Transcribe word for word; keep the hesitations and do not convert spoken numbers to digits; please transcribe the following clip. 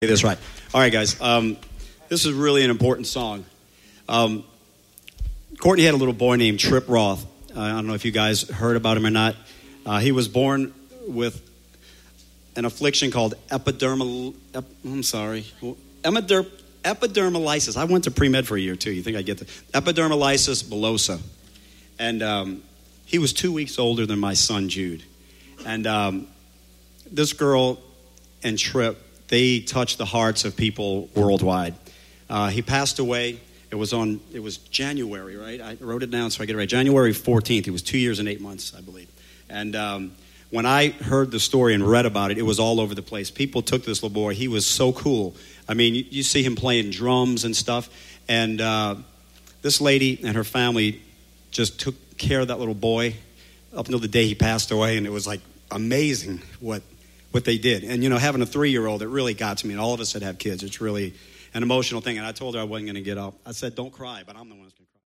That's right. All right, guys. Um, this is really an important song. Um, Courtney had a little boy named Trip Roth. Uh, I don't know if you guys heard about him or not. Uh, he was born with an affliction called epidermal. Ep, I'm sorry, Emider, epidermolysis. I went to pre-med for a year too. You think I get the epidermolysis bullosa, and um, he was two weeks older than my son Jude. And um, this girl and Trip, they touched the hearts of people worldwide. Uh, he passed away. It was on. It was January, right? I wrote it down so I get it right. January fourteenth. It was two years and eight months, I believe. And um, when I heard the story and read about it, it was all over the place. People took this little boy. He was so cool. I mean, you, you see him playing drums and stuff. And uh, this lady and her family just took care of that little boy up until the day he passed away. And it was like amazing what what they did. And, you know, having a three-year-old, it really got to me. And all of us that have kids, it's really an emotional thing. And I told her I wasn't going to get up. I said, don't cry, but I'm the one who's going to cry.